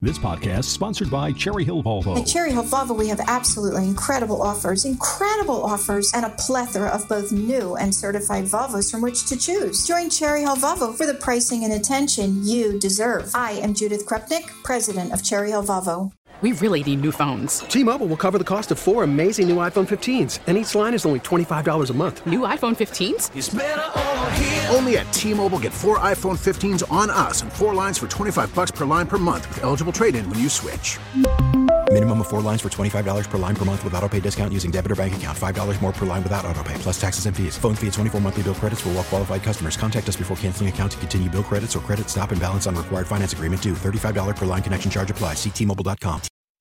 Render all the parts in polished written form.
This podcast is sponsored by Cherry Hill Volvo. At Cherry Hill Volvo, we have absolutely incredible offers, and a plethora of both new and certified Volvos from which to choose. Join Cherry Hill Volvo for the pricing and attention you deserve. I am Judith Krupnik, president of Cherry Hill Volvo. We really need new phones. T-Mobile will cover the cost of 4 amazing new iPhone 15s, and each line is only $25 a month. New iPhone 15s? It's better over here. Only at T-Mobile, get 4 iPhone 15s on us and 4 lines for $25 per line per month with eligible trade-in when you switch. Minimum of 4 lines for $25 per line per month with autopay discount using debit or bank account. $5 more per line without autopay, plus taxes and fees. Phone fee at 24 monthly bill credits for well-qualified customers. Contact us before canceling account to continue bill credits or credit stop and balance on required finance agreement due. $35 per line connection charge applies. See T-Mobile.com.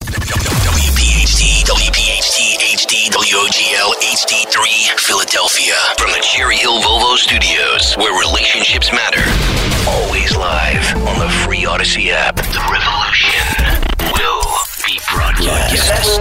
WPHT HD WOGL HD3 Philadelphia from the Cherry Hill Volvo Studios, where relationships matter. Always live on the free Odyssey app. The revolution will be broadcast.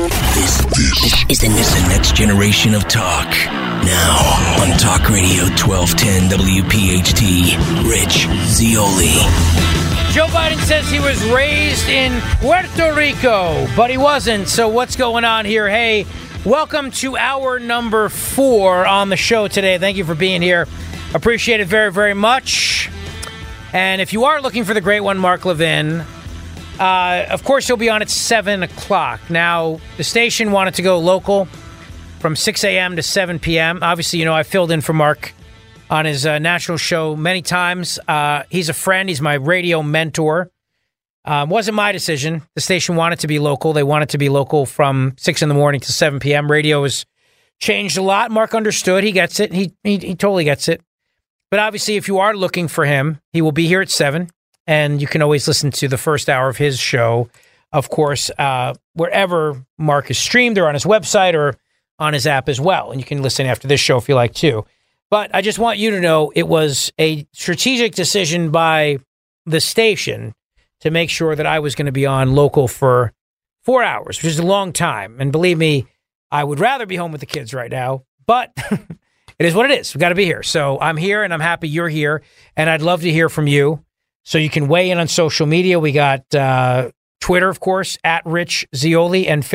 This is the next generation of talk. Now on Talk Radio 1210 WPHT, Rich Zeoli. Joe Biden says he was raised in Puerto Rico, but he wasn't. So what's going on here? Hey, welcome to hour number 4 on the show today. Thank you for being here. Appreciate it very, very much. And if you are looking for the great one, Mark Levin, of course, he'll be on at 7 o'clock. Now, the station wanted to go local from 6 a.m. to 7 p.m. Obviously, you know, I filled in for Mark on his national show many times. He's a friend. He's my radio mentor. Wasn't my decision. The station wanted to be local. They wanted to be local from 6 in the morning to 7 p.m. Radio has changed a lot. Mark understood. He gets it. He totally gets it. But obviously, if you are looking for him, he will be here at 7. And you can always listen to the first hour of his show, of course, wherever Mark is streamed or on his website or on his app as well. And you can listen after this show if you like too. But I just want you to know it was a strategic decision by the station to make sure that I was going to be on local for 4 hours, which is a long time. And believe me, I would rather be home with the kids right now, but it is what it is. We've got to be here. So I'm here and I'm happy you're here. And I'd love to hear from you. So you can weigh in on social media. We got Twitter, of course, at Rich Zeoli, and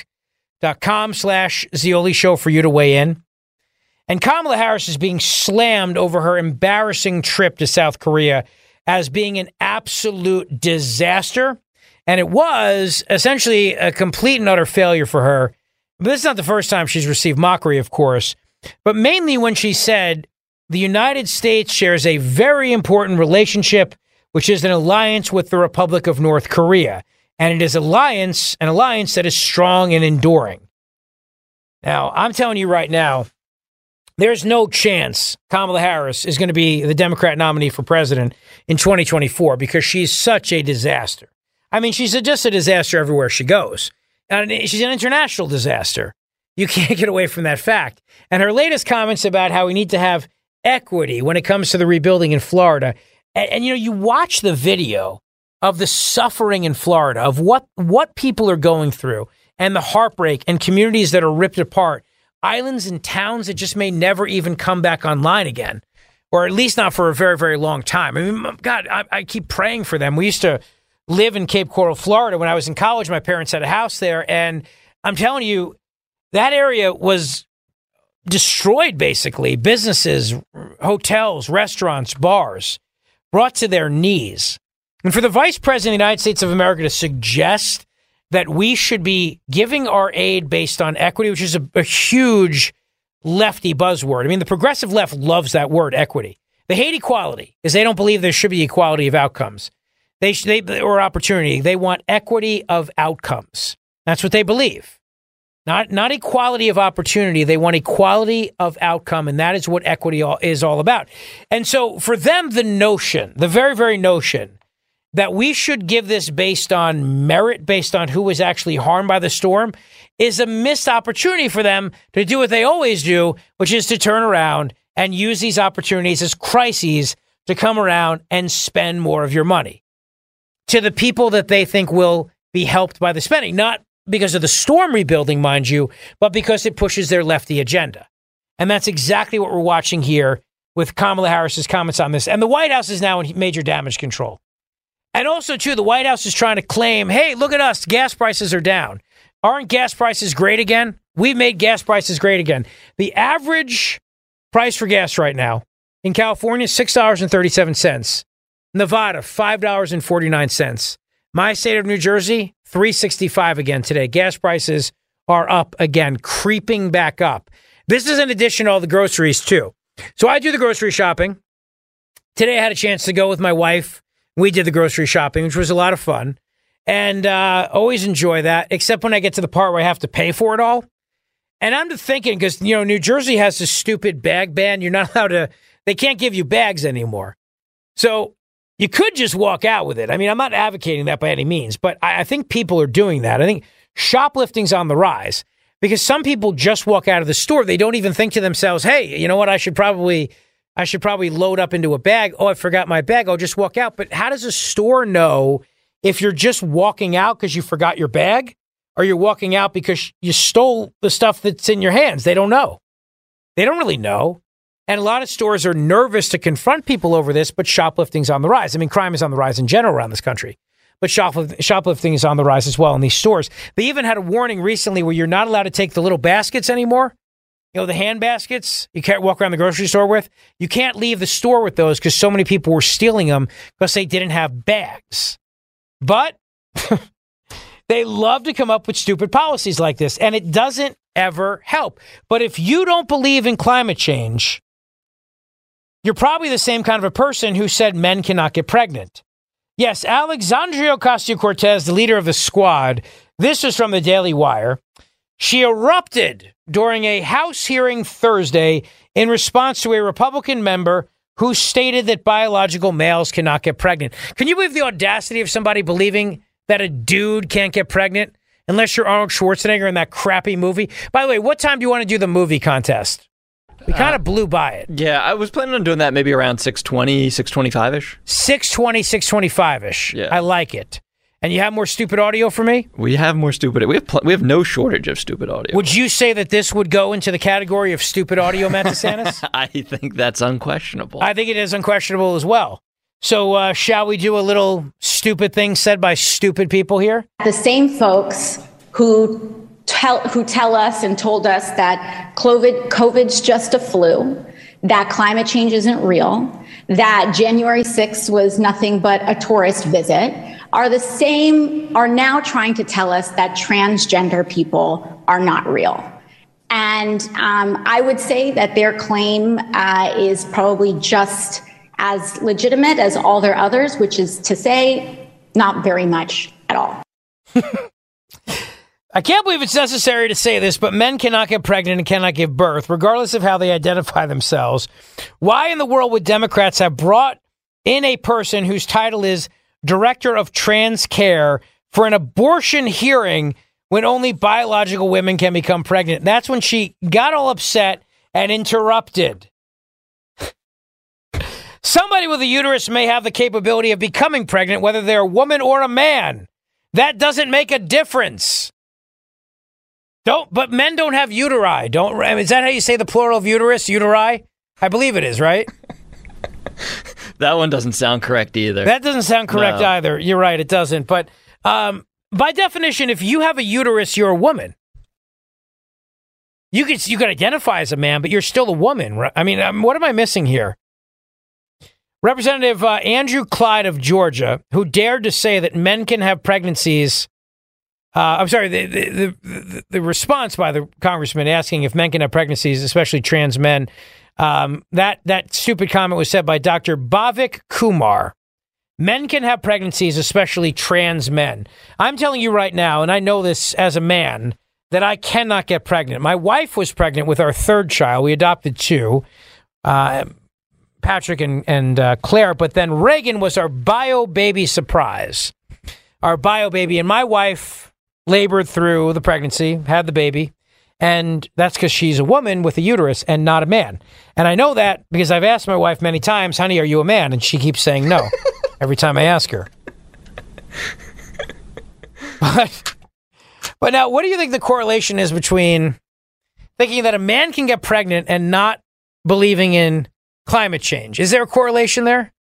Facebook.com/Zeoli Show for you to weigh in. And Kamala Harris is being slammed over her embarrassing trip to South Korea as being an absolute disaster. And it was essentially a complete and utter failure for her. But this is not the first time she's received mockery, of course, but mainly when she said the United States shares a very important relationship, which is an alliance with the Republic of North Korea. And it is an alliance that is strong and enduring. Now, I'm telling you right now, there's no chance Kamala Harris is going to be the Democrat nominee for president in 2024 because she's such a disaster. I mean, she's just a disaster everywhere she goes. And she's an international disaster. You can't get away from that fact. And her latest comments about how we need to have equity when it comes to the rebuilding in Florida. And you know, you watch the video of the suffering in Florida, of what people are going through and the heartbreak and communities that are ripped apart. Islands and towns that just may never even come back online again, or at least not for a very, very long time. I mean, God, I keep praying for them. We used to live in Cape Coral, Florida. When I was in college, my parents had a house there. And I'm telling you, that area was destroyed, basically. Businesses, hotels, restaurants, bars, brought to their knees. And for the Vice President of the United States of America to suggest that we should be giving our aid based on equity, which is a huge lefty buzzword. I mean, the progressive left loves that word, equity. They hate equality because they don't believe there should be equality of outcomes. Or opportunity. They want equity of outcomes. That's what they believe. Not equality of opportunity. They want equality of outcome, and that is what equity is all about. And so for them, the very, very notion that we should give this based on merit, based on who was actually harmed by the storm, is a missed opportunity for them to do what they always do, which is to turn around and use these opportunities as crises to come around and spend more of your money to the people that they think will be helped by the spending, not because of the storm rebuilding, mind you, but because it pushes their lefty agenda. And that's exactly what we're watching here with Kamala Harris's comments on this. And the White House is now in major damage control. And also, too, the White House is trying to claim, hey, look at us. Gas prices are down. Aren't gas prices great again? We've made gas prices great again. The average price for gas right now in California, $6.37. Nevada, $5.49. My state of New Jersey, $3.65 again today. Gas prices are up again, creeping back up. This is in addition to all the groceries, too. So I do the grocery shopping. Today I had a chance to go with my wife. We did the grocery shopping, which was a lot of fun. And always enjoy that, except when I get to the part where I have to pay for it all. And I'm just thinking, because, New Jersey has this stupid bag ban. You're not allowed to, they can't give you bags anymore. So you could just walk out with it. I mean, I'm not advocating that by any means, but I think people are doing that. I think shoplifting's on the rise because some people just walk out of the store. They don't even think to themselves, hey, you know what? I should probably load up into a bag. Oh, I forgot my bag. I'll just walk out. But how does a store know if you're just walking out because you forgot your bag or you're walking out because you stole the stuff that's in your hands? They don't know. They don't really know. And a lot of stores are nervous to confront people over this, but shoplifting's on the rise. I mean, crime is on the rise in general around this country, but shoplifting is on the rise as well in these stores. They even had a warning recently where you're not allowed to take the little baskets anymore. The hand baskets you can't walk around the grocery store with. You can't leave the store with those because so many people were stealing them because they didn't have bags. But they love to come up with stupid policies like this, and it doesn't ever help. But if you don't believe in climate change, you're probably the same kind of a person who said men cannot get pregnant. Yes, Alexandria Ocasio-Cortez, the leader of the squad, this is from the Daily Wire. She erupted during a House hearing Thursday in response to a Republican member who stated that biological males cannot get pregnant. Can you believe the audacity of somebody believing that a dude can't get pregnant unless you're Arnold Schwarzenegger in that crappy movie? By the way, what time do you want to do the movie contest? We kind of blew by it. Yeah, I was planning on doing that maybe around 6:20, 6:25-ish. 6:20, 6:25-ish. Yeah. I like it. And you have more stupid audio for me? We have more stupid. We have no shortage of stupid audio. Would you say that this would go into the category of stupid audio, Matt DeSantis? I think that's unquestionable. I think it is unquestionable as well. So shall we do a little stupid thing said by stupid people here? The same folks who tell us and told us that COVID's just a flu, that climate change isn't real, that January 6th was nothing but a tourist visit, are now trying to tell us that transgender people are not real. And I would say that their claim is probably just as legitimate as all their others, which is to say, not very much at all. I can't believe it's necessary to say this, but men cannot get pregnant and cannot give birth, regardless of how they identify themselves. Why in the world would Democrats have brought in a person whose title is Director of Trans Care for an abortion hearing when only biological women can become pregnant? That's when she got all upset and interrupted. Somebody with a uterus may have the capability of becoming pregnant, whether they're a woman or a man. That doesn't make a difference. But men don't have uteri. Is that how you say the plural of uterus? Uteri? I believe it is, right? That one doesn't sound correct either. That doesn't sound correct either. You're right, it doesn't. But by definition, if you have a uterus, you're a woman. You could identify as a man, but you're still a woman. Right? I mean, what am I missing here? Representative Andrew Clyde of Georgia, who dared to say that men can have pregnancies. I'm sorry, the response by the congressman asking if men can have pregnancies, especially trans men, that stupid comment was said by Dr. Bhavik Kumar. Men can have pregnancies, especially trans men. I'm telling you right now, and I know this as a man, that I cannot get pregnant. My wife was pregnant with our third child. We adopted two, Patrick and Claire, but then Reagan was our bio baby surprise. Our bio baby, and my wife labored through the pregnancy, had the baby, and that's because she's a woman with a uterus and not a man. And I know that because I've asked my wife many times, honey, are you a man? And she keeps saying no every time I ask her. But now, what do you think the correlation is between thinking that a man can get pregnant and not believing in climate change? Is there a correlation there?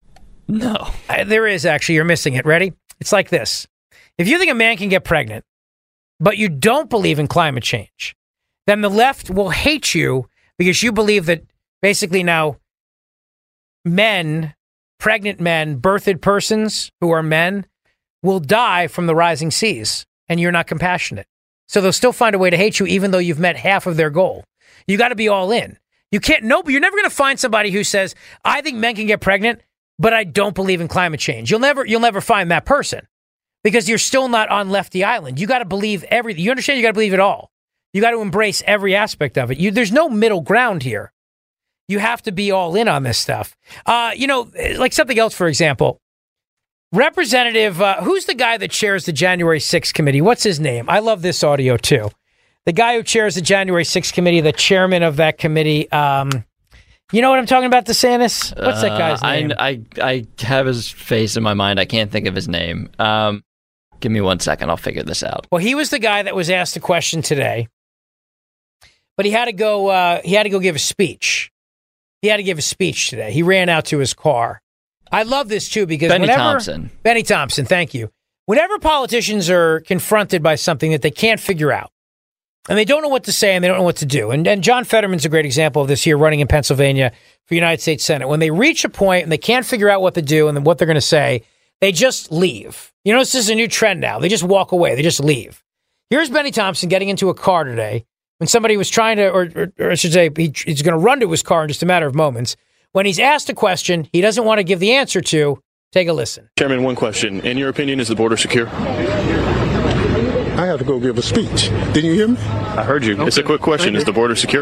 No. There is actually. You're missing it. Ready? It's like this. If you think a man can get pregnant, but you don't believe in climate change, then the left will hate you because you believe that basically now men, pregnant men, birthed persons who are men will die from the rising seas, and you're not compassionate. So they'll still find a way to hate you even though you've met half of their goal. You got to be all in. You can't, no, but you're never going to find somebody who says, I think men can get pregnant, but I don't believe in climate change. You'll never find that person because you're still not on Lefty Island. You got to believe everything. You understand? You got to believe it all. You got to embrace every aspect of it. There's no middle ground here. You have to be all in on this stuff. Like something else, for example, Representative, who's the guy that chairs the January 6th committee? What's his name? I love this audio too. The guy who chairs the January 6th committee, the chairman of that committee. You know what I'm talking about, DeSantis? What's that guy's name? I have his face in my mind. I can't think of his name. Give me 1 second. I'll figure this out. Well, he was the guy that was asked a question today, but he had to go. He had to go give a speech. He had to give a speech today. He ran out to his car. I love this too because Benny Thompson, thank you. Whenever politicians are confronted by something that they can't figure out, and they don't know what to say and they don't know what to do, and John Fetterman's a great example of this here, running in Pennsylvania for United States Senate. When they reach a point and they can't figure out what to do and what they're going to say, they just leave. You know, this is a new trend now. They just walk away. They just leave. Here's Benny Thompson getting into a car today when somebody was trying to, or I should say, he's going to run to his car in just a matter of moments. When he's asked a question he doesn't want to give the answer to, take a listen. Chairman, one question. In your opinion, is the border secure? I have to go give a speech. Didn't you hear me? I heard you. Okay. It's a quick question. Is the border secure?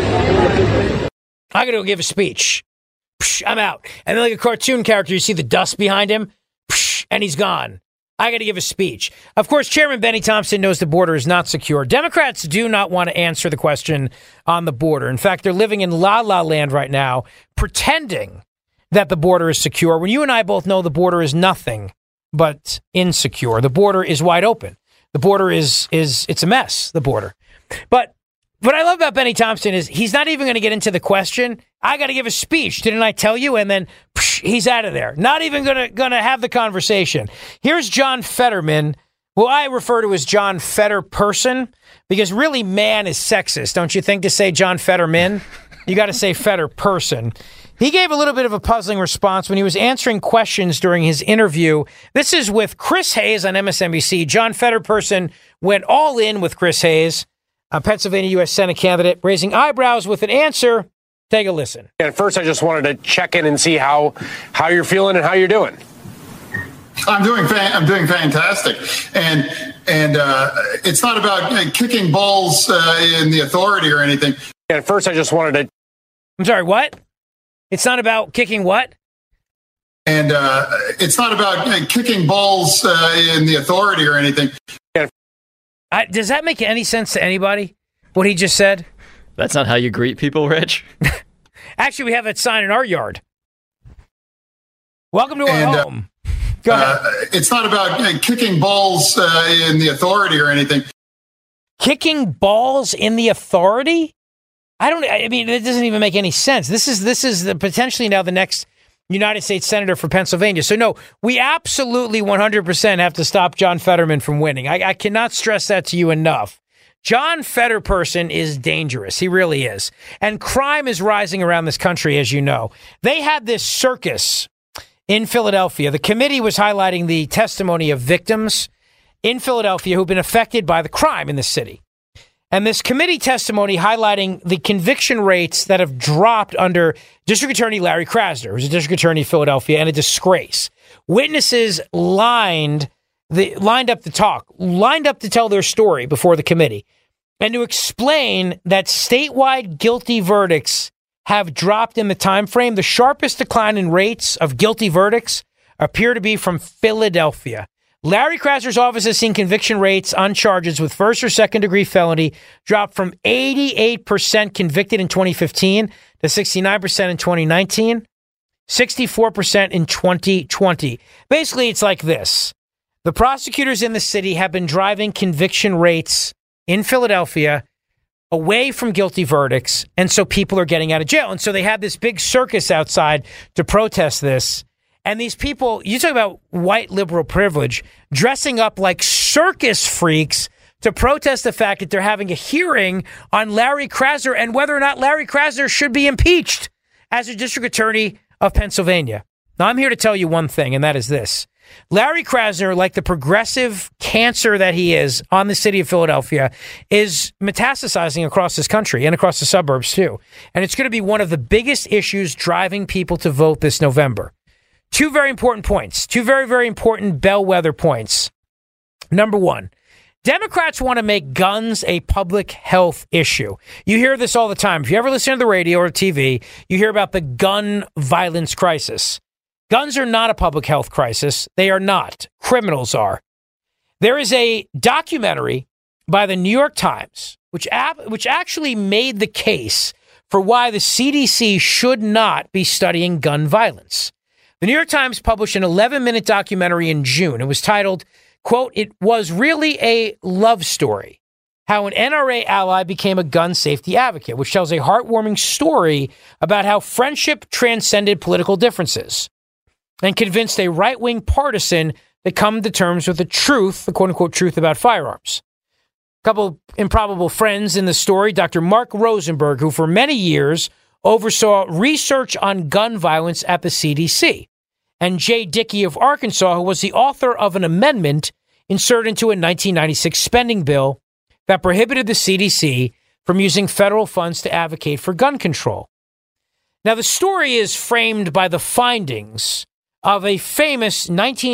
I got to go give a speech. Psh, I'm out. And then like a cartoon character, you see the dust behind him, psh, and he's gone. I got to give a speech. Of course, Chairman Benny Thompson knows the border is not secure. Democrats do not want to answer the question on the border. In fact, they're living in la-la land right now, pretending that the border is secure, when you and I both know the border is nothing but insecure. The border is wide open. The border it's a mess, the border. But what I love about Benny Thompson is he's not even going to get into the question. I got to give a speech. Didn't I tell you? And then he's out of there. Not even going to have the conversation. Here's John Fetterman, who I refer to as John Fetter person, because really man is sexist. Don't you think, to say John Fetterman? You got to say Fetter person. He gave a little bit of a puzzling response when he was answering questions during his interview. This is with Chris Hayes on MSNBC. John Fetter person went all in with Chris Hayes, a Pennsylvania U.S. Senate candidate, raising eyebrows with an answer. Take a listen. And first, I just wanted to check in and see how you're feeling and how you're doing. I'm doing fantastic, and it's not about kicking balls in the authority or anything. And first, I just wanted to. I'm sorry. What? It's not about kicking what? And it's not about kicking balls in the authority or anything. Does that make any sense to anybody? What he just said? That's not how you greet people, Rich. Actually, we have that sign in our yard. Welcome to our home. Go ahead. It's not about kicking balls in the authority or anything. Kicking balls in the authority? I mean, it doesn't even make any sense. This is potentially now the next United States Senator for Pennsylvania. So no, we absolutely 100% have to stop John Fetterman from winning. I cannot stress that to you enough. John Fetter person is dangerous. He really is. And crime is rising around this country, as you know. They had this circus in Philadelphia. The committee was highlighting the testimony of victims in Philadelphia who've been affected by the crime in the city. And this committee testimony highlighting the conviction rates that have dropped under District Attorney Larry Krasner, who's a district attorney in Philadelphia, and a disgrace. Witnesses lined up to tell their story before the committee and to explain that statewide guilty verdicts have dropped in the time frame. The sharpest decline in rates of guilty verdicts appear to be from Philadelphia. Larry Krasner's office has seen conviction rates on charges with first or second degree felony drop from 88% convicted in 2015 to 69% in 2019, 64% in 2020. Basically, it's like this. The prosecutors in the city have been driving conviction rates in Philadelphia away from guilty verdicts, and so people are getting out of jail. And so they had this big circus outside to protest this. And these people, you talk about white liberal privilege, dressing up like circus freaks to protest the fact that they're having a hearing on Larry Krasner and whether or not Larry Krasner should be impeached as a district attorney of Pennsylvania. Now, I'm here to tell you one thing, and that is this. Larry Krasner, like the progressive cancer that he is on the city of Philadelphia, is metastasizing across this country and across the suburbs, too. And it's going to be one of the biggest issues driving people to vote this November. Two very important points, two very, very important bellwether points. Number one, Democrats want to make guns a public health issue. You hear this all the time. If you ever listen to the radio or TV, you hear about the gun violence crisis. Guns are not a public health crisis. They are not. Criminals are. There is a documentary by the New York Times, which actually made the case for why the CDC should not be studying gun violence. The New York Times published an 11-minute documentary in June. It was titled, quote, "It was really a love story, how an NRA ally became a gun safety advocate," which tells a heartwarming story about how friendship transcended political differences and convinced a right-wing partisan to come to terms with the truth, the quote-unquote truth about firearms. A couple improbable friends in the story, Dr. Mark Rosenberg, who for many years oversaw research on gun violence at the CDC, and Jay Dickey of Arkansas, who was the author of an amendment inserted into a 1996 spending bill that prohibited the CDC from using federal funds to advocate for gun control. Now, the story is framed by the findings of a famous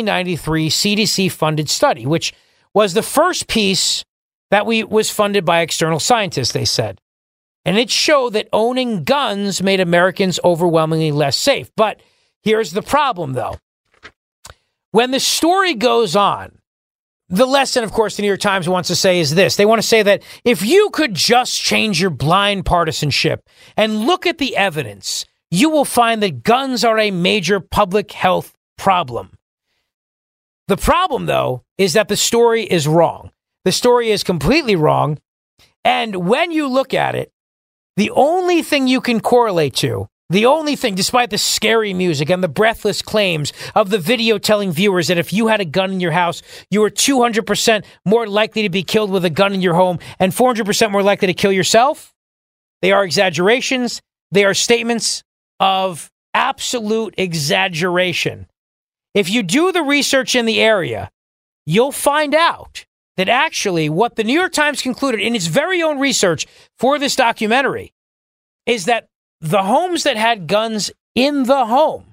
1993 CDC-funded study, which was the first piece that was funded by external scientists, they said. And it showed that owning guns made Americans overwhelmingly less safe. But here's the problem, though. When the story goes on, the lesson, of course, the New York Times wants to say is this. They want to say that if you could just change your blind partisanship and look at the evidence, you will find that guns are a major public health problem. The problem, though, is that the story is wrong. The story is completely wrong. And when you look at it, the only thing you can correlate to, the only thing, despite the scary music and the breathless claims of the video telling viewers that if you had a gun in your house, you were 200% more likely to be killed with a gun in your home and 400% more likely to kill yourself, they are exaggerations. They are statements of absolute exaggeration. If you do the research in the area, you'll find out that actually what the New York Times concluded in its very own research for this documentary is that the homes that had guns in the home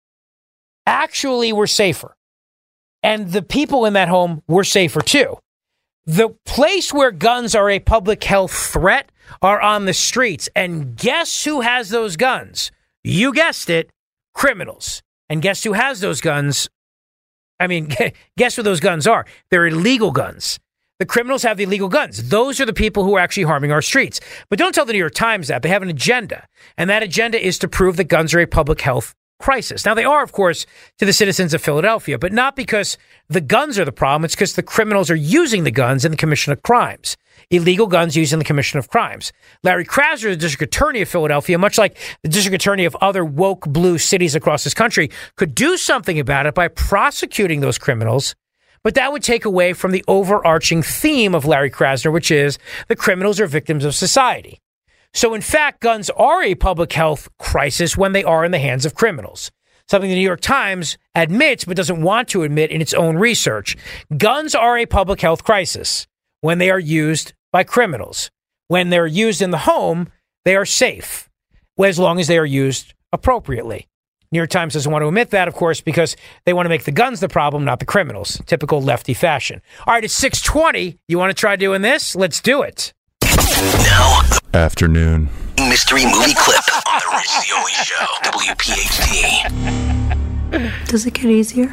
actually were safer. And the people in that home were safer too. The place where guns are a public health threat are on the streets. And guess who has those guns? You guessed it, criminals. And guess who has those guns? I mean, guess what those guns are? They're illegal guns. The criminals have the illegal guns. Those are the people who are actually harming our streets. But don't tell the New York Times that. They have an agenda. And that agenda is to prove that guns are a public health crisis. Now, they are, of course, to the citizens of Philadelphia, but not because the guns are the problem. It's because the criminals are using the guns in the commission of crimes. Illegal guns used in the commission of crimes. Larry Krasner, the district attorney of Philadelphia, much like the district attorney of other woke blue cities across this country, could do something about it by prosecuting those criminals. But that would take away from the overarching theme of Larry Krasner, which is the criminals are victims of society. So, in fact, guns are a public health crisis when they are in the hands of criminals. Something the New York Times admits but doesn't want to admit in its own research. Guns are a public health crisis when they are used by criminals. When they're used in the home, they are safe, as long as they are used appropriately. New York Times doesn't want to admit that, of course, because they want to make the guns the problem, not the criminals. Typical lefty fashion. All right, it's 6:20. You want to try doing this? Let's do it. Now, afternoon. Mystery movie clip on the Rich Zeoli Show, WPHT. Does it get easier?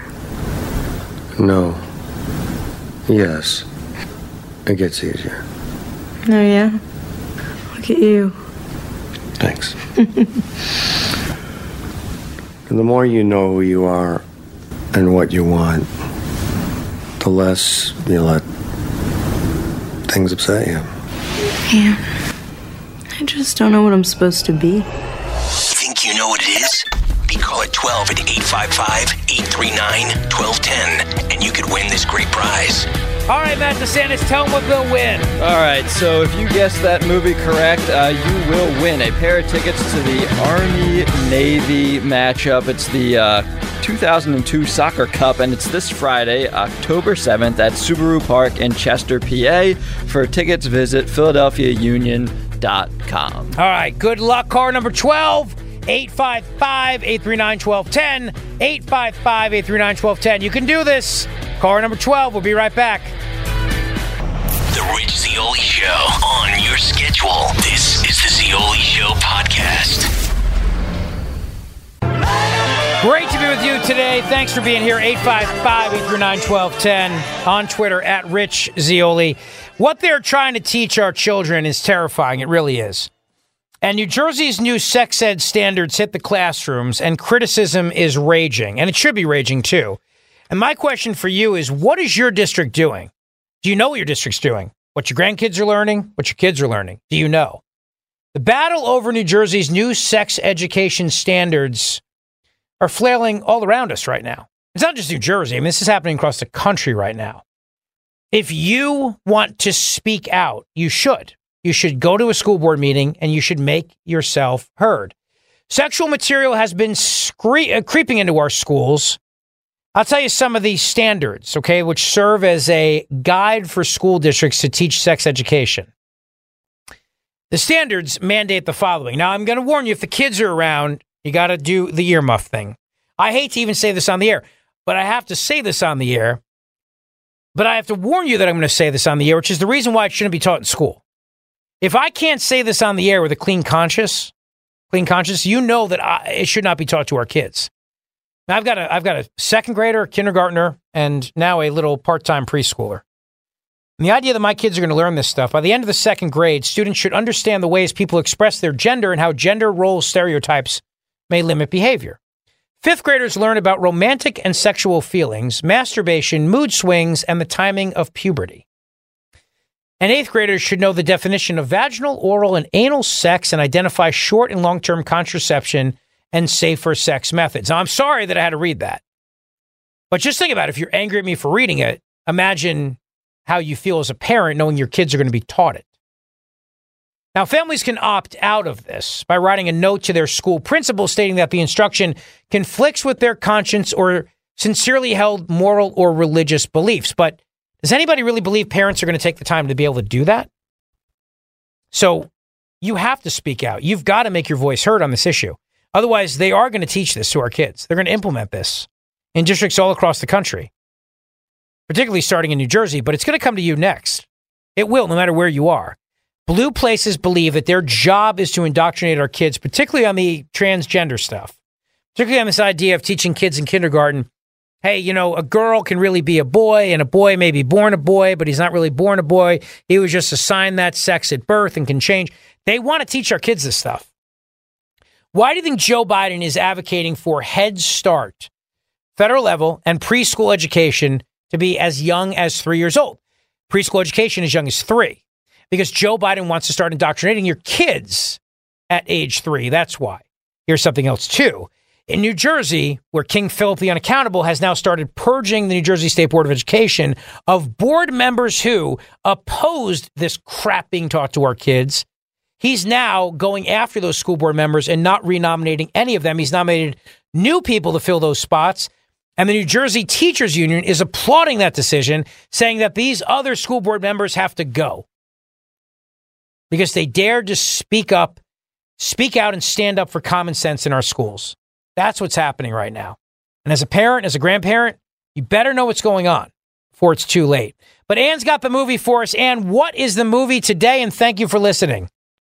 No. Yes. It gets easier. Oh, yeah? Look at you. Thanks. And the more you know who you are and what you want, the less you let things upset you. Man, I just don't know what I'm supposed to be. Think you know what it is? Be Call at 12 at 855-839-1210, and you could win this great prize. All right, Matt DeSantis, tell them what they'll win. All right, so if you guessed that movie correct, you will win a pair of tickets to the Army-Navy matchup. It's the 2002 Soccer Cup, and it's this Friday, October 7th at Subaru Park in Chester, PA. For tickets, visit PhiladelphiaUnion.com. All right, good luck. Car number 12, 855-839-1210, 855-839-1210. You can do this. Car number 12. We'll be right back. The Rich Zeoli Show on your schedule. This is the Zeoli Show podcast. Great to be with you today. Thanks for being here. 855-839-1210 on Twitter at Rich Zeoli. What they're trying to teach our children is terrifying. It really is. And New Jersey's new sex ed standards hit the classrooms, and criticism is raging. And it should be raging, too. And my question for you is, what is your district doing? Do you know what your district's doing? What your grandkids are learning? What your kids are learning? Do you know? The battle over New Jersey's new sex education standards are flailing all around us right now. It's not just New Jersey. I mean, this is happening across the country right now. If you want to speak out, you should. You should go to a school board meeting and you should make yourself heard. Sexual material has been creeping into our schools. I'll tell you some of these standards, okay, which serve as a guide for school districts to teach sex education. The standards mandate the following. Now, I'm going to warn you, if the kids are around, you got to do the earmuff thing. I hate to even say this on the air, but I have to say this on the air. But I have to warn you that I'm going to say this on the air, which is the reason why it shouldn't be taught in school. If I can't say this on the air with a clean conscience, you know that it should not be taught to our kids. Now, I've got a second grader, a kindergartner, and now a little part-time preschooler. And the idea that my kids are going to learn this stuff, by the end of the second grade, students should understand the ways people express their gender and how gender role stereotypes may limit behavior. Fifth graders learn about romantic and sexual feelings, masturbation, mood swings, and the timing of puberty. And eighth graders should know the definition of vaginal, oral, and anal sex and identify short and long-term contraception and safer sex methods. Now, I'm sorry that I had to read that. But just think about it. If you're angry at me for reading it, imagine how you feel as a parent knowing your kids are going to be taught it. Now, families can opt out of this by writing a note to their school principal stating that the instruction conflicts with their conscience or sincerely held moral or religious beliefs. But does anybody really believe parents are going to take the time to be able to do that? So you have to speak out. You've got to make your voice heard on this issue. Otherwise, they are going to teach this to our kids. They're going to implement this in districts all across the country, particularly starting in New Jersey, but it's going to come to you next. It will, no matter where you are. Blue places believe that their job is to indoctrinate our kids, particularly on the transgender stuff, particularly on this idea of teaching kids in kindergarten, hey, you know, a girl can really be a boy and a boy may be born a boy, but he's not really born a boy. He was just assigned that sex at birth and can change. They want to teach our kids this stuff. Why do you think Joe Biden is advocating for Head Start, federal level, and preschool education to be as young as 3 years old? Preschool education as young as 3. Because Joe Biden wants to start indoctrinating your kids at age 3. That's why. Here's something else, too. In New Jersey, where King Philip the Unaccountable has now started purging the New Jersey State Board of Education of board members who opposed this crap being taught to our kids, he's now going after those school board members and not renominating any of them. He's nominated new people to fill those spots. And the New Jersey Teachers Union is applauding that decision, saying that these other school board members have to go because they dared to speak out, and stand up for common sense in our schools. That's what's happening right now. And as a parent, as a grandparent, you better know what's going on before it's too late. But Ann's got the movie for us. Ann, what is the movie today? And thank you for listening.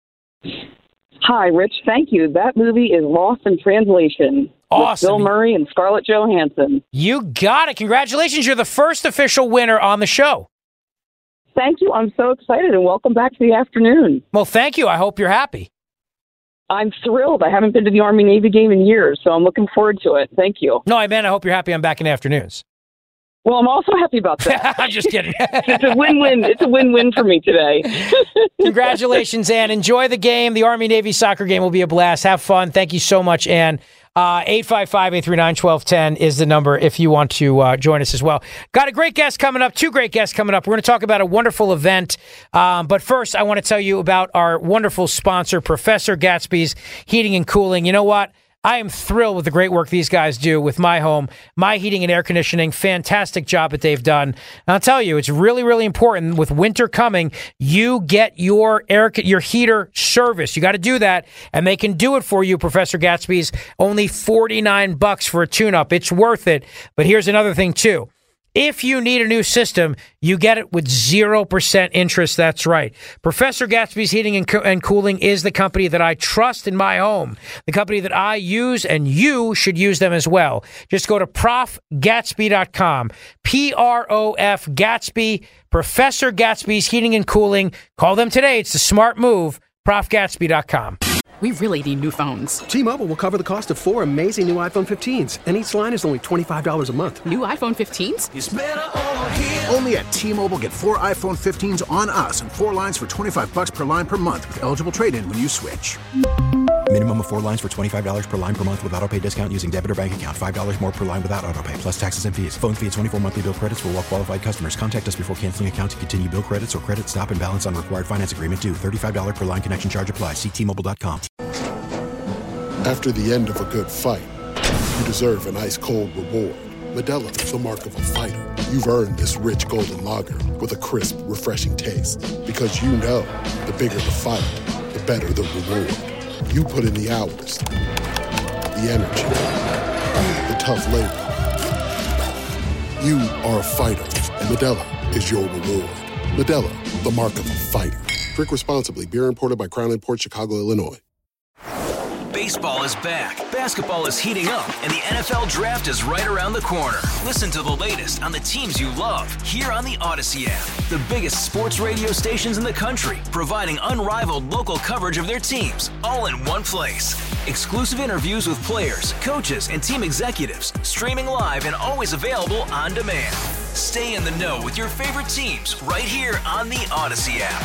Hi, Rich. Thank you. That movie is Lost in Translation. Awesome. With Bill Murray and Scarlett Johansson. You got it. Congratulations. You're the first official winner on the show. Thank you. I'm so excited, and welcome back to the afternoon. Well, thank you. I hope you're happy. I'm thrilled. I haven't been to the Army-Navy game in years, so I'm looking forward to it. Thank you. No, I hope you're happy I'm back in afternoons. Well, I'm also happy about that. I'm just kidding. It's a win-win. It's a win-win for me today. Congratulations, Ann. Enjoy the game. The Army-Navy soccer game will be a blast. Have fun. Thank you so much, Ann. 855-839-1210 is the number if you want to join us as well. Got a great guest coming up, two great guests coming up. We're going to talk about a wonderful event. But first, I want to tell you about our wonderful sponsor, Professor Gatsby's Heating and Cooling. You know what? I am thrilled with the great work these guys do with my home, my heating and air conditioning. Fantastic job that they've done. And I'll tell you, it's really, really important with winter coming, you get your heater serviced. You got to do that, and they can do it for you. Professor Gatsby's, only $49 for a tune-up. It's worth it. But here's another thing, too. If you need a new system, you get it with 0% interest. That's right. Professor Gatsby's Heating and Cooling is the company that I trust in my home, the company that I use, and you should use them as well. Just go to profgatsby.com, P-R-O-F Gatsby, Professor Gatsby's Heating and Cooling. Call them today. It's the smart move, profgatsby.com. We really need new phones. T-Mobile will cover the cost of 4 amazing new iPhone 15s, and each line is only $25 a month. New iPhone 15s? It's better over here. Only at T-Mobile, get 4 iPhone 15s on us and 4 lines for $25 per line per month with eligible trade-in when you switch. Minimum of 4 lines for $25 per line per month with autopay discount using debit or bank account. $5 more per line without autopay, plus taxes and fees. Phone fee at 24 monthly bill credits for well-qualified customers. Contact us before canceling account to continue bill credits or credit stop and balance on required finance agreement due. $35 per line connection charge applies. See T-Mobile.com. After the end of a good fight, you deserve an ice-cold reward. Modelo is the mark of a fighter. You've earned this rich golden lager with a crisp, refreshing taste. Because you know, the bigger the fight, the better the reward. You put in the hours, the energy, the tough labor. You are a fighter, and Modelo is your reward. Modelo, the mark of a fighter. Drink responsibly. Beer imported by Crown Imports, Chicago, Illinois. Baseball is back, basketball is heating up, and the NFL Draft is right around the corner. Listen to the latest on the teams you love here on the Odyssey app. The biggest sports radio stations in the country, providing unrivaled local coverage of their teams, all in one place. Exclusive interviews with players, coaches, and team executives, streaming live and always available on demand. Stay in the know with your favorite teams right here on the Odyssey app.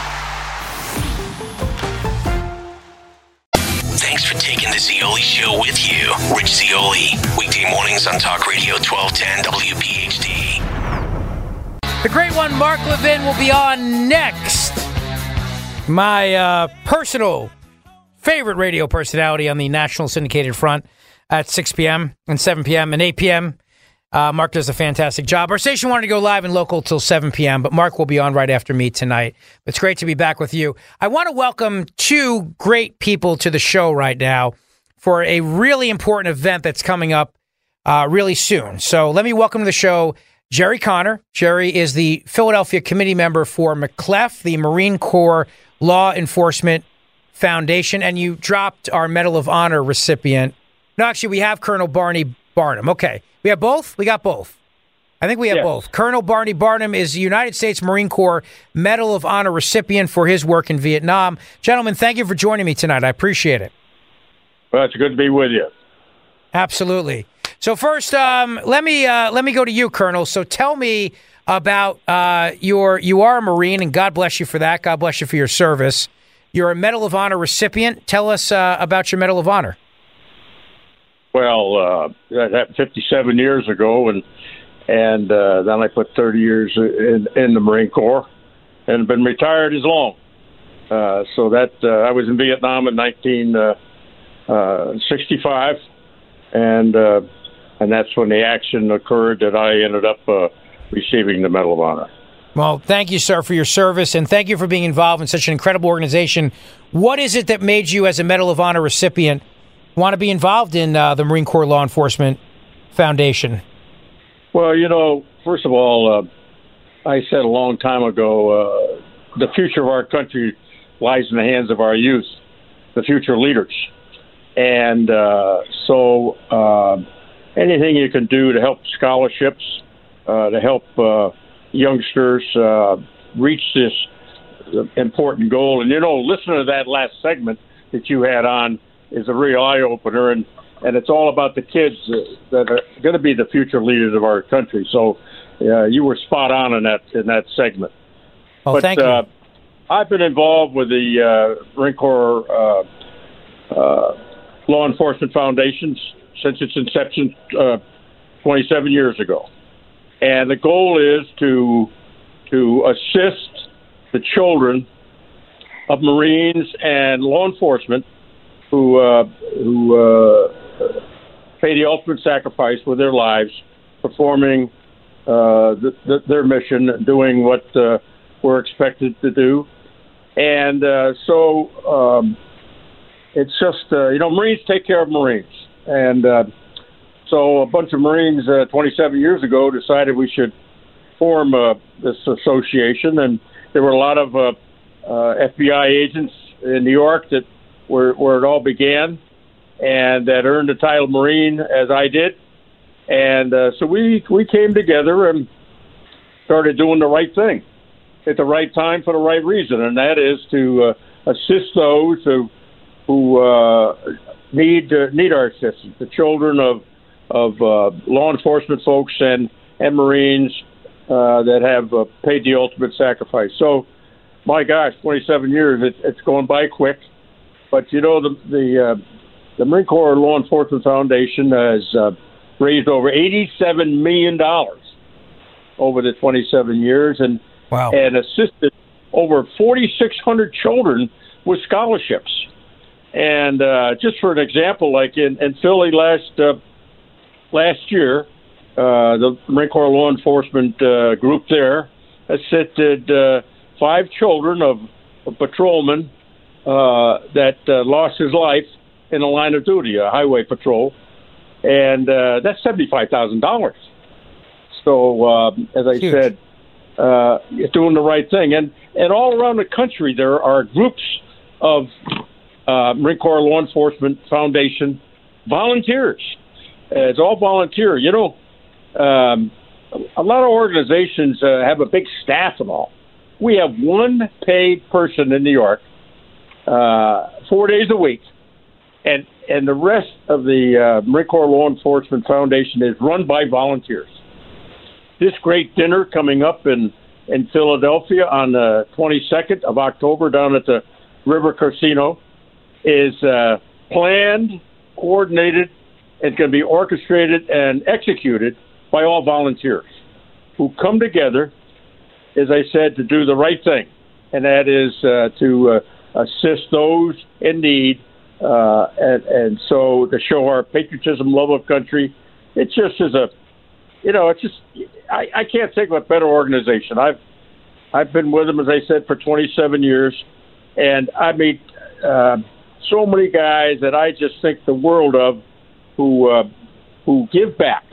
Thanks for taking the Zeoli Show with you. Rich Zeoli. Weekday mornings on Talk Radio 1210 WPHT. The great one, Mark Levin, will be on next. My personal favorite radio personality on the national syndicated front at 6 p.m. and 7 p.m. and 8 p.m. Mark does a fantastic job. Our station wanted to go live and local till 7 p.m., but Mark will be on right after me tonight. It's great to be back with you. I want to welcome two great people to the show right now for a really important event that's coming up really soon. So let me welcome to the show Jerry Connor. Jerry is the Philadelphia committee member for McClef, the Marine Corps Law Enforcement Foundation, and you dropped our Medal of Honor recipient. No, actually, we have Colonel Barney Barnum. Okay. We have both? We got both. I think we have both. Colonel Barney Barnum is the United States Marine Corps Medal of Honor recipient for his work in Vietnam. Gentlemen, thank you for joining me tonight. I appreciate it. Well, it's good to be with you. Absolutely. So first, let me go to you, Colonel. So tell me about you are a Marine, and God bless you for that. God bless you for your service. You're a Medal of Honor recipient. Tell us about your Medal of Honor. Well, that happened 57 years ago, and then I put 30 years in the Marine Corps, and been retired as long. So that I was in Vietnam in 1965, and that's when the action occurred that I ended up receiving the Medal of Honor. Well, thank you, sir, for your service, and thank you for being involved in such an incredible organization. What is it that made you, as a Medal of Honor recipient, want to be involved in the Marine Corps Law Enforcement Foundation? Well, first of all, I said a long time ago, the future of our country lies in the hands of our youth, the future leaders. And so anything you can do to help scholarships, to help youngsters reach this important goal. And, listening to that last segment that you had on is a real eye-opener. And and it's all about the kids that are going to be the future leaders of our country. So you were spot on in that segment. Oh, thank you. I've been involved with the Marine Corps Law Enforcement Foundation since its inception 27 years ago. And the goal is to assist the children of Marines and law enforcement who pay the ultimate sacrifice with their lives, performing their mission, doing what we're expected to do. And so it's just, Marines take care of Marines. And so a bunch of Marines 27 years ago decided we should form this association. And there were a lot of FBI agents in New York that where it all began and that earned the title Marine, as I did. And so we came together and started doing the right thing at the right time for the right reason, and that is to assist those who need our assistance, the children of law enforcement folks and Marines that have paid the ultimate sacrifice. So, my gosh, 27 years, it's going by quick. But, the Marine Corps Law Enforcement Foundation has raised over $87 million over the 27 years and assisted over 4,600 children with scholarships. And just for an example, like in Philly last year, the Marine Corps Law Enforcement group there assisted 5 children of a patrolman that lost his life in the line of duty, a highway patrol, and that's $75,000. So, as I said, doing the right thing. And all around the country, there are groups of Marine Corps Law Enforcement Foundation volunteers. It's all volunteer. A lot of organizations have a big staff and all. We have one paid person in New York 4 days a week, and the rest of the Marine Corps Law Enforcement Foundation is run by volunteers. This great dinner coming up in Philadelphia on the 22nd of October down at the River Casino is planned, coordinated, and can be orchestrated and executed by all volunteers who come together, as I said, to do the right thing, and that is to assist those in need, and so to show our patriotism, love of country. It just is I can't think of a better organization. I've been with them, as I said, for 27 years, and I meet so many guys that I just think the world of who give back.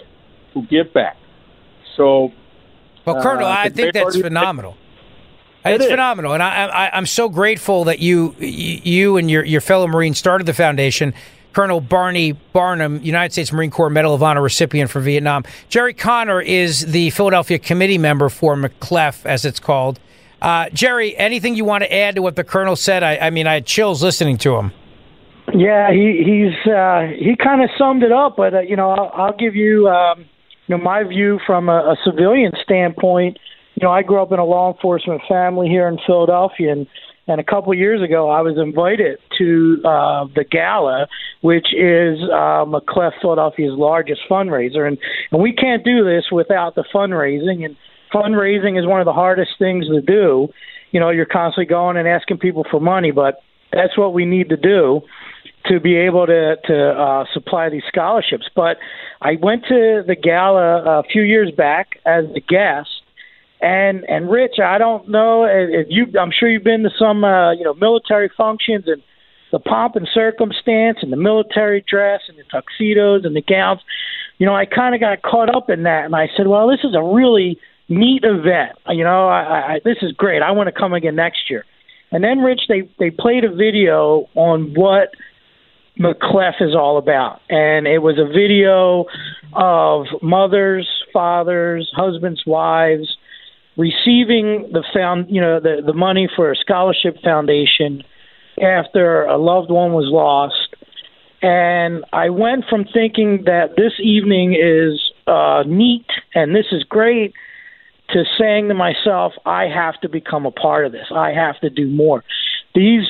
So, well, Colonel, I think that's phenomenal. It's phenomenal, and I'm so grateful that you and your fellow Marines started the foundation. Colonel Barney Barnum, United States Marine Corps Medal of Honor recipient for Vietnam. Jerry Connor is the Philadelphia committee member for McClef, as it's called. Jerry, anything you want to add to what the Colonel said? I mean, I had chills listening to him. Yeah, he kind of summed it up, but I'll give you my view from a civilian standpoint. I grew up in a law enforcement family here in Philadelphia, and a couple of years ago, I was invited to the gala, which is McClef, Philadelphia's largest fundraiser, and we can't do this without the fundraising. And fundraising is one of the hardest things to do. You're constantly going and asking people for money, but that's what we need to do to be able to supply these scholarships. But I went to the gala a few years back as a guest. And Rich, I don't know if I'm sure you've been to some military functions and the pomp and circumstance and the military dress and the tuxedos and the gowns. I kind of got caught up in that, and I said, well, this is a really neat event. This is great. I want to come again next year. And then, Rich, they played a video on what McClef is all about, and it was a video of mothers, fathers, husbands, wives receiving the money for a scholarship foundation after a loved one was lost, And I went from thinking that this evening is neat and this is great to saying to myself, I have to become a part of this. I have to do more. These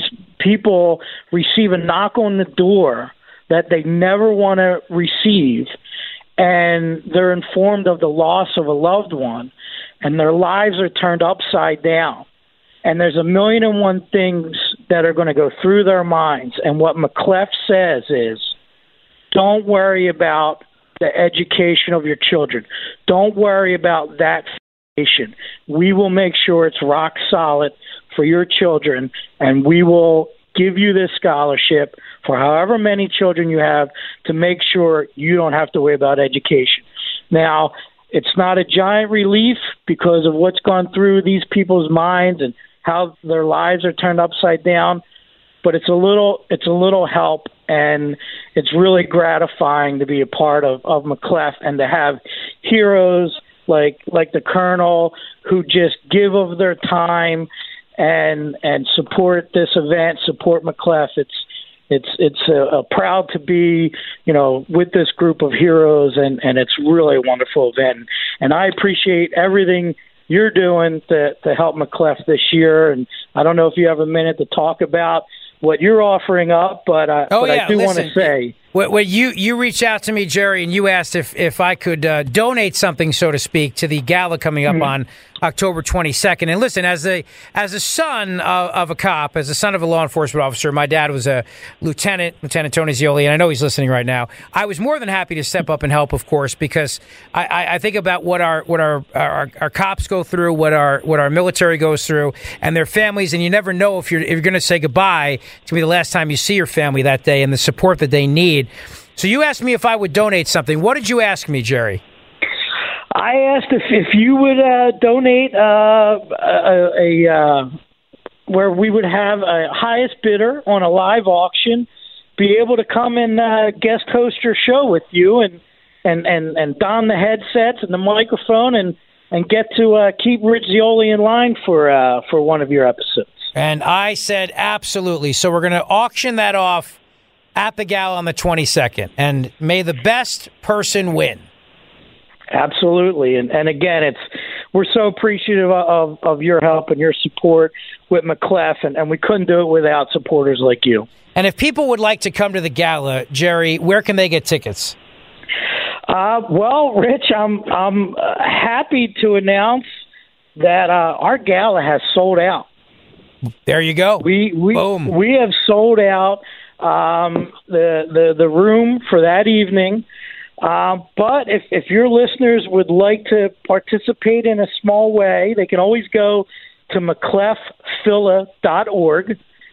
people receive a knock on the door that they never want to receive, and they're informed of the loss of a loved one, and their lives are turned upside down. And there's 1,000,001 things that are going to go through their minds. And what McClef says is, don't worry about the education of your children. Don't worry about that foundation. We will make sure it's rock solid for your children, and we will give you this scholarship for however many children you have to make sure you don't have to worry about education. Now, it's not a giant relief because of what's gone through these people's minds and how their lives are turned upside down, but it's a little help, and it's really gratifying to be a part of McClef and to have heroes like the Colonel who just give of their time and support this event, support McClef. It's proud to be, with this group of heroes, and it's really a wonderful event. And I appreciate everything you're doing to help McClef this year. And I don't know if you have a minute to talk about what you're offering up, but I do want to say. When you reached out to me, Jerry, and you asked if I could donate something, so to speak, to the gala coming up on October 22nd. And listen, as a son of a cop, as a son of a law enforcement officer, my dad was a Lieutenant Tony Zioli, and I know he's listening right now. I was more than happy to step up and help, of course, because I think about what our cops go through, what our military goes through, and their families. And you never know if you're going to say goodbye to be the last time you see your family that day, and the support that they need. So you asked me if I would donate something. What did you ask me, Jerry? I asked if you would donate where we would have a highest bidder on a live auction be able to come and guest host your show with you and don the headsets and the microphone and get to keep Rich Zioli in line for one of your episodes. And I said absolutely. So we're going to auction that off at the gala on the 22nd, and may the best person win. Absolutely. And again, we're so appreciative of your help and your support with McClef, and we couldn't do it without supporters like you. And if people would like to come to the gala, Jerry, where can they get tickets? Well, Rich, I'm happy to announce that our gala has sold out. There you go. Boom. We have sold out the room for that evening. But if your listeners would like to participate in a small way, they can always go to McClefPhila.org,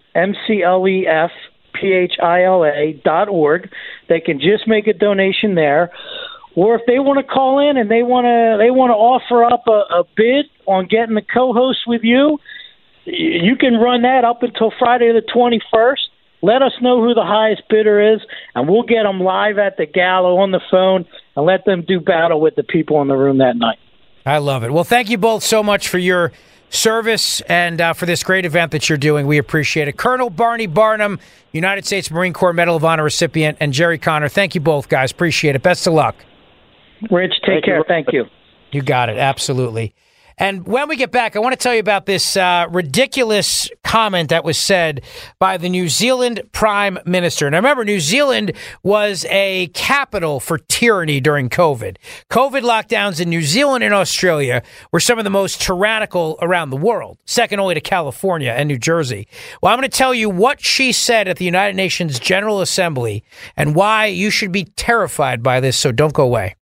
McLefPhila.org. They can just make a donation there. Or if they want to call in and they want to offer up a bid on getting the co-host with you, you can run that up until Friday the 21st. Let us know who the highest bidder is, and we'll get them live at the gala on the phone and let them do battle with the people in the room that night. I love it. Well, thank you both so much for your service and for this great event that you're doing. We appreciate it. Colonel Barney Barnum, United States Marine Corps Medal of Honor recipient, and Jerry Conner, thank you both, guys. Appreciate it. Best of luck. Rich, take care. Thank you. You got it. Absolutely. And when we get back, I want to tell you about this ridiculous comment that was said by the New Zealand Prime Minister. Now, remember, New Zealand was a capital for tyranny during COVID. COVID lockdowns in New Zealand and Australia were some of the most tyrannical around the world, second only to California and New Jersey. Well, I'm going to tell you what she said at the United Nations General Assembly and why you should be terrified by this, so don't go away.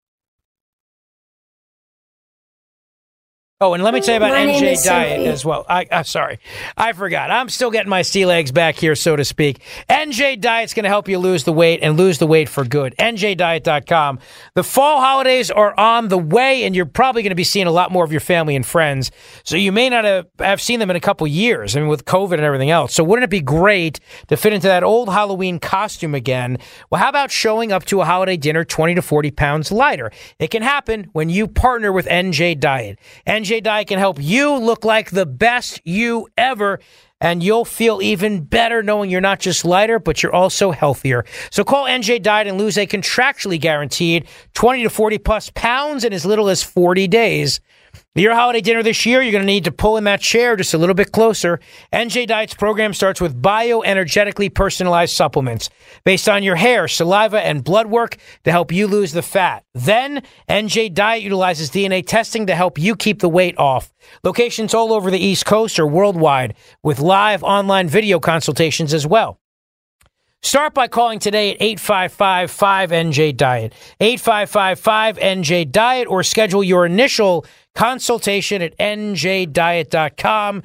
Oh, and let me tell you about NJ Diet as well. I'm sorry. I forgot. I'm still getting my sea legs back here, so to speak. NJ Diet's going to help you lose the weight and lose the weight for good. NJDiet.com. The fall holidays are on the way, and you're probably going to be seeing a lot more of your family and friends. So you may not have seen them in a couple years, I mean, with COVID and everything else. So wouldn't it be great to fit into that old Halloween costume again? Well, how about showing up to a holiday dinner 20 to 40 pounds lighter? It can happen when you partner with NJ Diet. NJ Diet can help you look like the best you ever and you'll feel even better knowing you're not just lighter, but you're also healthier. So call NJ Diet and lose a contractually guaranteed 20 to 40 plus pounds in as little as 40 days. Your holiday dinner this year, you're going to need to pull in that chair just a little bit closer. NJ Diet's program starts with bioenergetically personalized supplements based on your hair, saliva, and blood work to help you lose the fat. Then, NJ Diet utilizes DNA testing to help you keep the weight off. Locations all over the East Coast or worldwide with live online video consultations as well. Start by calling today at 855-5NJ-DIET, 855-5NJ-DIET, or schedule your initial consultation at njdiet.com,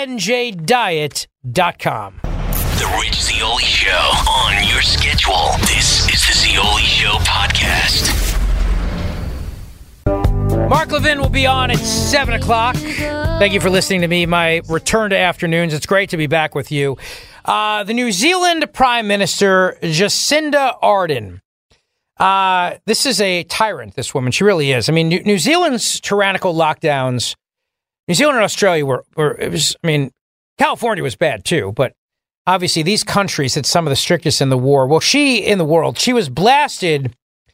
njdiet.com. The Rich Zeoli Show on your schedule. This is the Zeoli Show podcast. Mark Levin will be on at 7 o'clock. Thank you for listening to me, my return to afternoons. It's great to be back with you. The New Zealand Prime Minister, Jacinda Ardern. This is a tyrant, this woman. She really is. I mean, New Zealand's tyrannical lockdowns, New Zealand and Australia California was bad too, but obviously these countries had some of the strictest in the war. Well, she was blasted,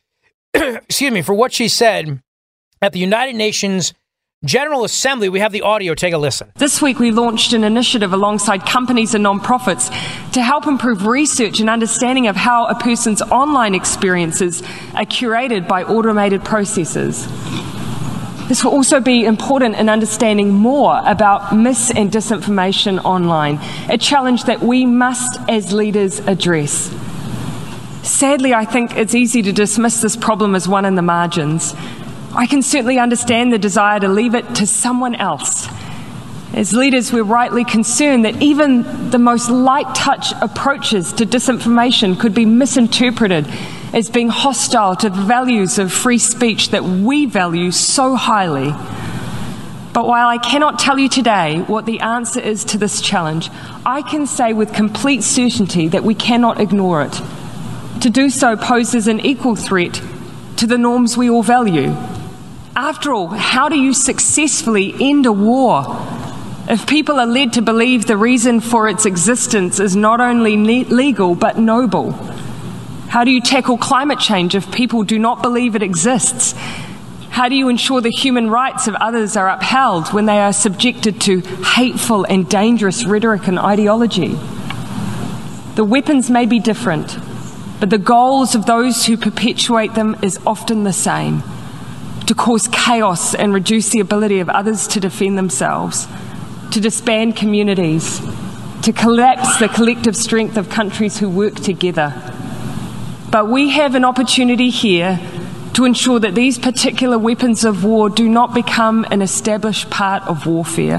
for what she said at the United Nations General Assembly. We have the audio. Take a listen. This week we launched an initiative alongside companies and non-profits to help improve research and understanding of how a person's online experiences are curated by automated processes. This will also be important in understanding more about mis- and disinformation online, a challenge that we must, as leaders, address. Sadly, I think it's easy to dismiss this problem as one in the margins. I can certainly understand the desire to leave it to someone else. As leaders, we're rightly concerned that even the most light-touch approaches to disinformation could be misinterpreted as being hostile to the values of free speech that we value so highly. But while I cannot tell you today what the answer is to this challenge, I can say with complete certainty that we cannot ignore it. To do so poses an equal threat to the norms we all value. After all, how do you successfully end a war if people are led to believe the reason for its existence is not only legal but noble? How do you tackle climate change if people do not believe it exists? How do you ensure the human rights of others are upheld when they are subjected to hateful and dangerous rhetoric and ideology? The weapons may be different, but the goals of those who perpetuate them is often the same: to cause chaos and reduce the ability of others to defend themselves, to disband communities, to collapse the collective strength of countries who work together. But we have an opportunity here to ensure that these particular weapons of war do not become an established part of warfare.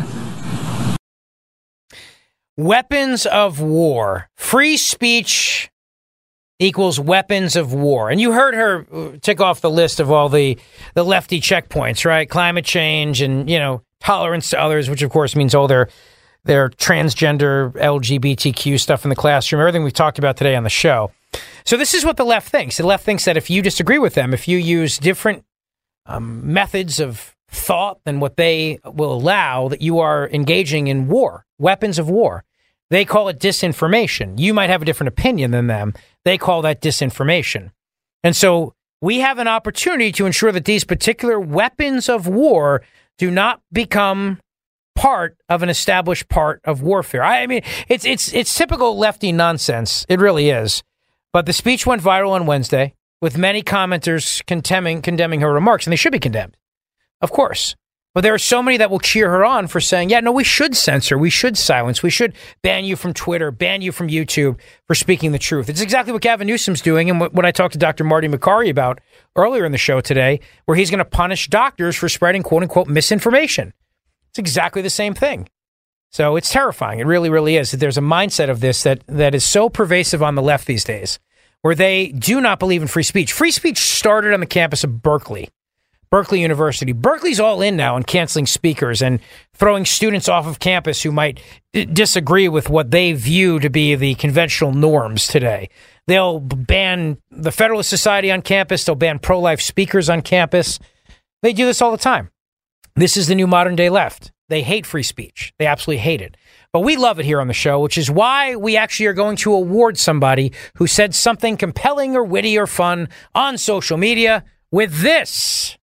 Weapons of war. Free speech equals weapons of war. And you heard her tick off the list of all the lefty checkpoints, right? Climate change and, tolerance to others, which of course means all their transgender LGBTQ stuff in the classroom, everything we've talked about today on the show. So this is what the left thinks. The left thinks that if you disagree with them, if you use different methods of thought than what they will allow, that you are engaging in war, weapons of war. They call it disinformation. You might have a different opinion than them. They call that disinformation. And so we have an opportunity to ensure that these particular weapons of war do not become part of an established part of warfare. I mean, it's typical lefty nonsense. It really is. But the speech went viral on Wednesday with many commenters condemning her remarks, and they should be condemned, of course. But there are so many that will cheer her on for saying, yeah, no, we should censor, we should silence, we should ban you from Twitter, ban you from YouTube for speaking the truth. It's exactly what Gavin Newsom's doing, and what I talked to Dr. Marty Makary about earlier in the show today, where he's going to punish doctors for spreading quote-unquote misinformation. It's exactly the same thing. So it's terrifying. It really, really is. There's a mindset of this that is so pervasive on the left these days, where they do not believe in free speech. Free speech started on the campus of Berkeley University. Berkeley's all in now on canceling speakers and throwing students off of campus who might disagree with what they view to be the conventional norms today. They'll ban the Federalist Society on campus. They'll ban pro-life speakers on campus. They do this all the time. This is the new modern day left. They hate free speech. They absolutely hate it. But we love it here on the show, which is why we actually are going to award somebody who said something compelling or witty or fun on social media with this.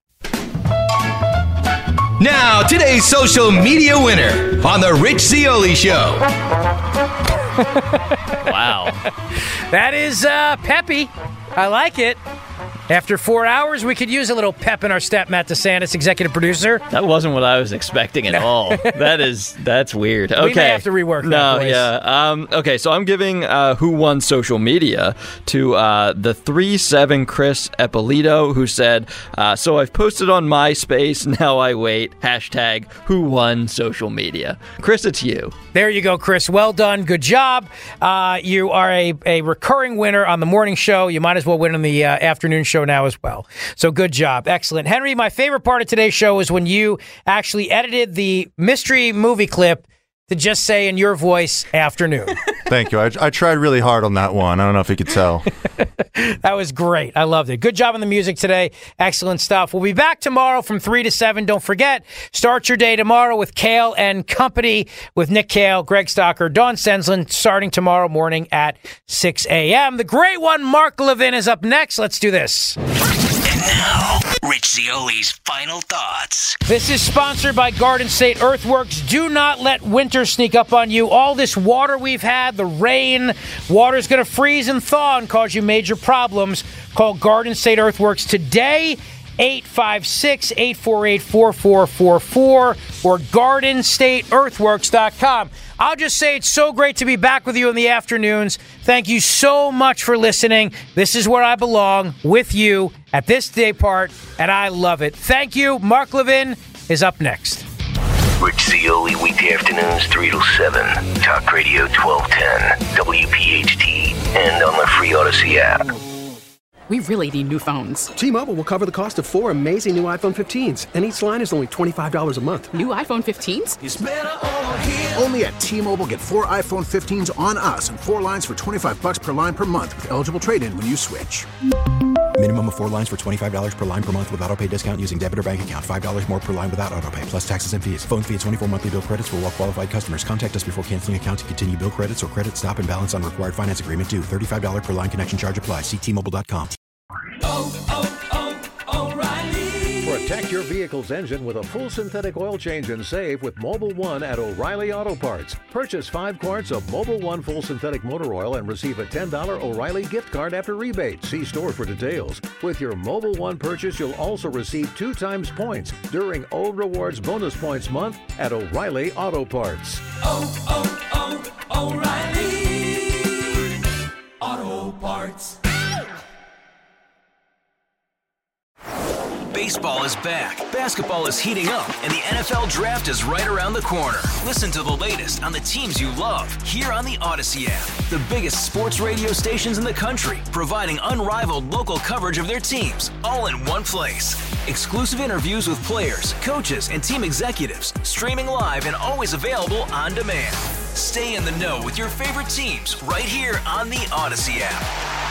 Now, today's social media winner on The Rich Zeoli Show. Wow. That is Peppy. I like it. After 4 hours, we could use a little pep in our step, Matt DeSantis, executive producer. That wasn't what I was expecting at all. That's weird. Okay. We may have to rework that, No, boys. yeah. Okay, so I'm giving Who Won Social Media to the 37 Chris Eppolito, who said, so I've posted on MySpace, now I wait, hashtag Who Won Social Media. Chris, it's you. There you go, Chris. Well done. Good job. You are a recurring winner on the morning show. You might as well win on the afternoon show now as well. So good job. Excellent. Henry, my favorite part of today's show is when you actually edited the mystery movie clip to just say in your voice, afternoon. Thank you. I tried really hard on that one. I don't know if you could tell. That was great. I loved it. Good job on the music today. Excellent stuff. We'll be back tomorrow from 3 to 7. Don't forget, start your day tomorrow with Kale and Company with Nick Kale, Greg Stocker, Dawn Sensland, starting tomorrow morning at 6 a.m. The great one, Mark Levin, is up next. Let's do this. And now, Rich Zeoli's final thoughts. This is sponsored by Garden State Earthworks. Do not let winter sneak up on you. All this water we've had, the rain, water's going to freeze and thaw and cause you major problems. Call Garden State Earthworks today, 856-848-4444 or GardenStateEarthworks.com. I'll just say it's so great to be back with you in the afternoons. Thank you so much for listening. This is where I belong, with you at this day part, and I love it. Thank you. Mark Levin is up next. Rich Zeoli, weekday afternoons 3 to 7. Talk Radio 1210, WPHT, and on the free Odyssey app. We really need new phones. T-Mobile will cover the cost of 4 amazing new iPhone 15s, and each line is only $25 a month. New iPhone 15s? It's better over here. Only at T-Mobile, get 4 iPhone 15s on us and 4 lines for $25 per line per month with eligible trade-in when you switch. Minimum of 4 lines for $25 per line per month with autopay discount using debit or bank account. $5 more per line without autopay, plus taxes and fees. Phone fee at 24 monthly bill credits for well-qualified customers. Contact us before canceling account to continue bill credits or credit stop and balance on required finance agreement due. $35 per line connection charge applies. See T-Mobile.com. O'Reilly. Protect your vehicle's engine with a full synthetic oil change and save with Mobil 1 at O'Reilly Auto Parts. Purchase 5 quarts of Mobil 1 full synthetic motor oil and receive a $10 O'Reilly gift card after rebate. See store for details. With your Mobil 1 purchase, you'll also receive 2 times points during O Rewards Bonus Points Month at O'Reilly Auto Parts. O'Reilly Auto Parts. Baseball is back, basketball is heating up, and the NFL Draft is right around the corner. Listen to the latest on the teams you love here on the Odyssey app. The biggest sports radio stations in the country, providing unrivaled local coverage of their teams, all in one place. Exclusive interviews with players, coaches, and team executives, streaming live and always available on demand. Stay in the know with your favorite teams right here on the Odyssey app.